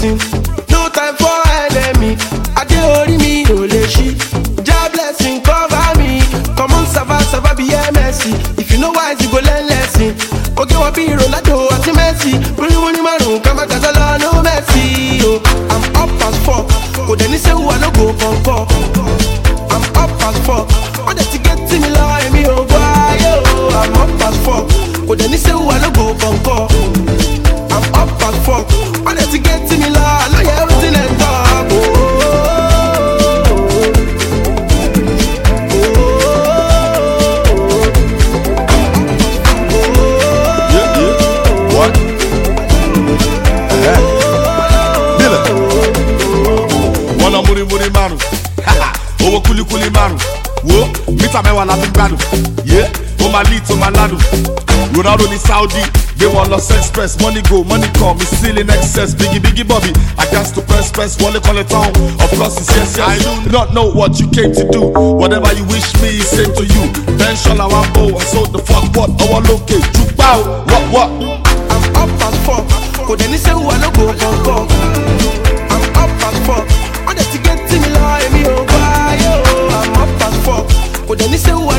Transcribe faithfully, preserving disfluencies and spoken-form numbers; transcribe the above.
promising, no time for enemy. I dey ori mi o le shi. Jah blessing cover me. Come on, sava sava be M S C. If you know wise, you go learn lesson. Okay, what be Ronaldo at Messi? Bring money maru, come back as a law, no Messi. Oh, I'm up as fuck. Go then say who I no go conquer. I'm up as fuck. Oh, that you get to me like me oh boy. Oh, I'm up as fuck. Go then say who I no go conquer. I'm up as fuck. Oh, that you get to me like no yeah, everything and talk. Oh. Muri muri maru, owo kuli kuli maru. Wo, mita mewa la bigadu. Yeah, o ma lead to Maladu. Ronaldo ni Saudi, they want Los Express. Money go, money come, it's still in excess. Biggie biggie Bobby, I got to press press. Wale call it on. Of course it's yes yes. I do not know what you came to do. Whatever you wish me, same to you. Ben Shola Wambo, I sold the fuck what? Our local, juke bow, what what? I'm up as fuck. Go then say who I no go conquer. I'm up as fuck. Oh, that you get to me like me, oh, boy, oh, I'm up as fuck. But then you say,